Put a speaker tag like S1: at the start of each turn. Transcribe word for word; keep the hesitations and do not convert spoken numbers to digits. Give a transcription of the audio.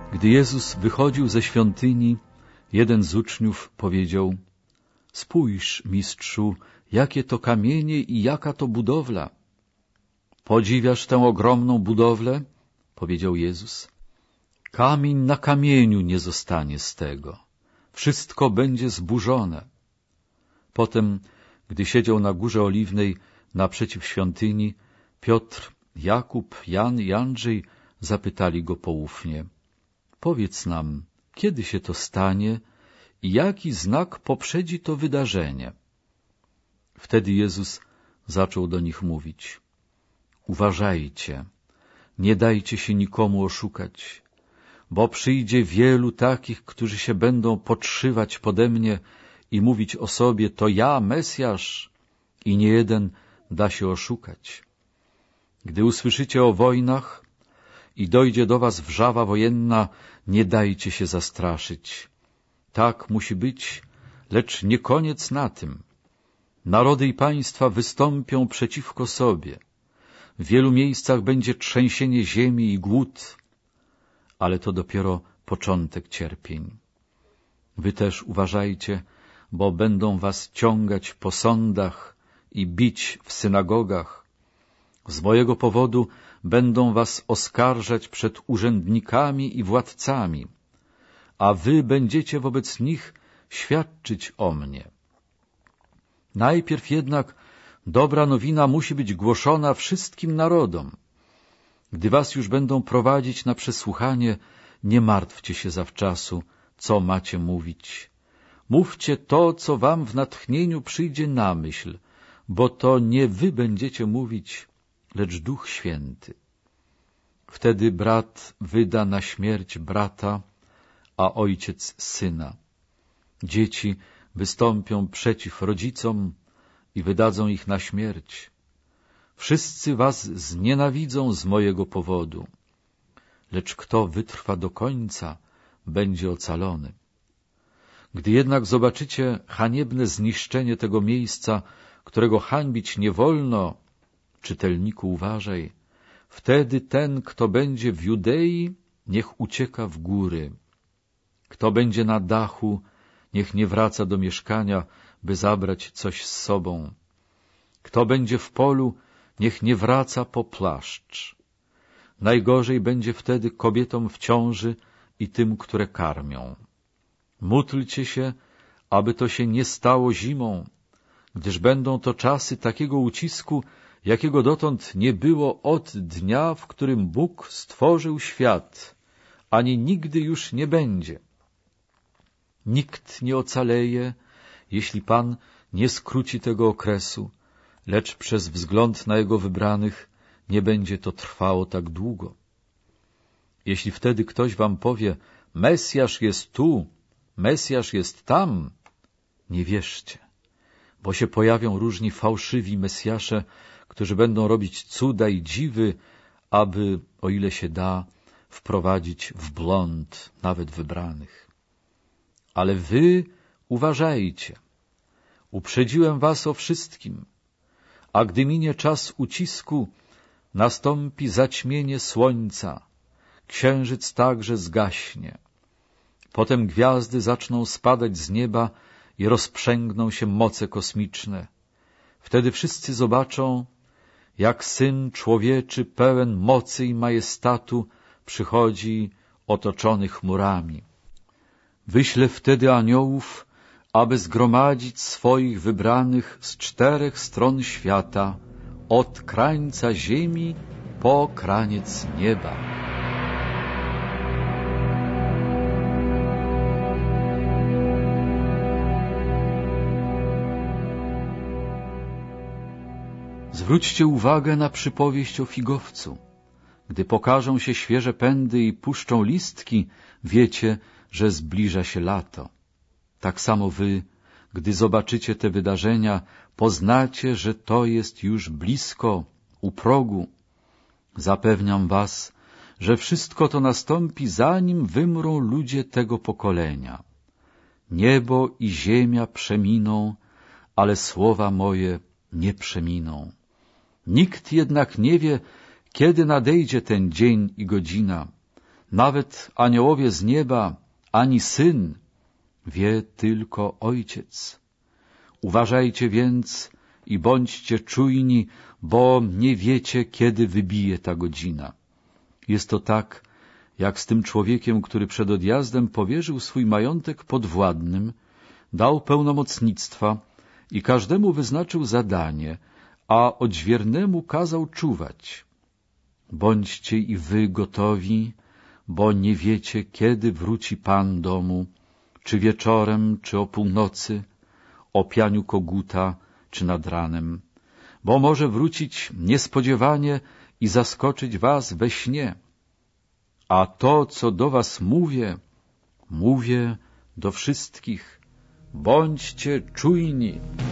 S1: Gdy Jezus wychodził ze świątyni, jeden z uczniów powiedział: „Spójrz, mistrzu, jakie to kamienie i jaka to budowla”. „Podziwiasz tę ogromną budowlę?” powiedział Jezus. „Kamień na kamieniu nie zostanie z tego. Wszystko będzie zburzone”. Potem, gdy siedział na Górze Oliwnej naprzeciw świątyni, Piotr, Jakub, Jan i Andrzej zapytali go poufnie: „Powiedz nam, kiedy się to stanie i jaki znak poprzedzi to wydarzenie?” Wtedy Jezus zaczął do nich mówić: „Uważajcie, nie dajcie się nikomu oszukać, bo przyjdzie wielu takich, którzy się będą podszywać pode mnie i mówić o sobie: to ja, Mesjasz, i nie jeden da się oszukać. Gdy usłyszycie o wojnach i dojdzie do was wrzawa wojenna, nie dajcie się zastraszyć. Tak musi być, lecz nie koniec na tym. Narody i państwa wystąpią przeciwko sobie. W wielu miejscach będzie trzęsienie ziemi i głód, ale to dopiero początek cierpień. Wy też uważajcie, bo będą was ciągać po sądach i bić w synagogach. Z mojego powodu będą was oskarżać przed urzędnikami i władcami, a wy będziecie wobec nich świadczyć o mnie. Najpierw jednak dobra nowina musi być głoszona wszystkim narodom. Gdy was już będą prowadzić na przesłuchanie, nie martwcie się zawczasu, co macie mówić. Mówcie to, co wam w natchnieniu przyjdzie na myśl, bo to nie wy będziecie mówić, lecz Duch Święty. Wtedy brat wyda na śmierć brata, a ojciec syna. Dzieci wystąpią przeciw rodzicom i wydadzą ich na śmierć. Wszyscy was znienawidzą z mojego powodu, lecz kto wytrwa do końca, będzie ocalony. Gdy jednak zobaczycie haniebne zniszczenie tego miejsca, którego hańbić nie wolno, czytelniku, uważaj, wtedy ten, kto będzie w Judei, niech ucieka w góry. Kto będzie na dachu, niech nie wraca do mieszkania, by zabrać coś z sobą. Kto będzie w polu, niech nie wraca po płaszcz. Najgorzej będzie wtedy kobietom w ciąży i tym, które karmią. Módlcie się, aby to się nie stało zimą, gdyż będą to czasy takiego ucisku, jakiego dotąd nie było od dnia, w którym Bóg stworzył świat, ani nigdy już nie będzie. Nikt nie ocaleje, jeśli Pan nie skróci tego okresu, lecz przez wzgląd na Jego wybranych nie będzie to trwało tak długo. Jeśli wtedy ktoś wam powie: Mesjasz jest tu, Mesjasz jest tam, nie wierzcie, bo się pojawią różni fałszywi Mesjasze, którzy będą robić cuda i dziwy, aby, o ile się da, wprowadzić w błąd nawet wybranych. Ale wy uważajcie, uprzedziłem was o wszystkim, a gdy minie czas ucisku, nastąpi zaćmienie słońca, księżyc także zgaśnie. Potem gwiazdy zaczną spadać z nieba i rozprzęgną się moce kosmiczne. Wtedy wszyscy zobaczą, jak Syn Człowieczy pełen mocy i majestatu przychodzi otoczony chmurami. Wyślę wtedy aniołów, aby zgromadzić swoich wybranych z czterech stron świata, od krańca ziemi po kraniec nieba. Zwróćcie uwagę na przypowieść o figowcu. Gdy pokażą się świeże pędy i puszczą listki, wiecie, że zbliża się lato. Tak samo wy, gdy zobaczycie te wydarzenia, poznacie, że to jest już blisko, u progu. Zapewniam was, że wszystko to nastąpi, zanim wymrą ludzie tego pokolenia. Niebo i ziemia przeminą, ale słowa moje nie przeminą. Nikt jednak nie wie, kiedy nadejdzie ten dzień i godzina, nawet aniołowie z nieba, ani Syn, wie tylko Ojciec. Uważajcie więc i bądźcie czujni, bo nie wiecie, kiedy wybije ta godzina. Jest to tak, jak z tym człowiekiem, który przed odjazdem powierzył swój majątek podwładnym, dał pełnomocnictwa i każdemu wyznaczył zadanie, a odźwiernemu kazał czuwać. Bądźcie i wy gotowi, bo nie wiecie, kiedy wróci Pan domu, czy wieczorem, czy o północy, o pianiu koguta, czy nad ranem, bo może wrócić niespodziewanie i zaskoczyć was we śnie. A to, co do was mówię, mówię do wszystkich. Bądźcie czujni.